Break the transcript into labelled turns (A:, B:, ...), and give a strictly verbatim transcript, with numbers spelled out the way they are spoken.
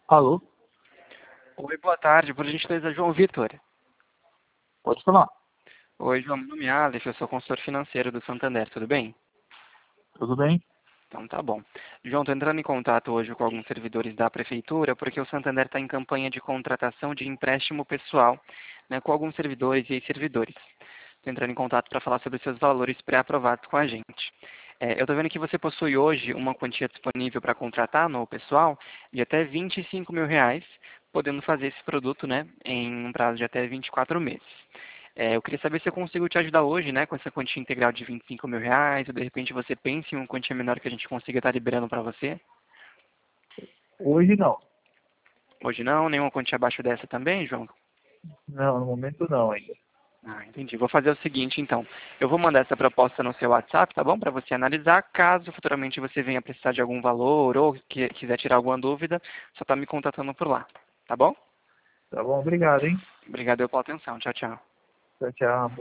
A: Alô?
B: Oi, boa tarde. Por gentileza, João Vitor.
A: Pode falar.
B: Oi, João. Meu nome é Aleph, eu sou consultor financeiro do Santander, tudo bem?
A: Tudo bem?
B: Então tá bom. João, estou entrando em contato hoje com alguns servidores da Prefeitura, porque o Santander está em campanha de contratação de empréstimo pessoal, né, com alguns servidores e ex-servidores. Estou entrando em contato para falar sobre seus valores pré-aprovados com a gente. É, eu estou vendo que você possui hoje uma quantia disponível para contratar no pessoal de até vinte e cinco mil reais, podendo fazer esse produto, né, em um prazo de até vinte e quatro meses. É, eu queria saber se eu consigo te ajudar hoje, né, com essa quantia integral de vinte e cinco mil reais, ou de repente você pensa em uma quantia menor que a gente consiga estar liberando para você.
A: Hoje não.
B: Hoje não, nenhuma quantia abaixo dessa também, João?
A: Não, no momento não ainda.
B: Ah, entendi. Vou fazer o seguinte, então. Eu vou mandar essa proposta no seu WhatsApp, tá bom? Para você analisar. Caso futuramente você venha precisar de algum valor ou que, quiser tirar alguma dúvida, só tá me contatando por lá. Tá bom?
A: Tá bom, obrigado, hein?
B: Obrigado pela atenção. Tchau, tchau.
A: Tchau, tchau.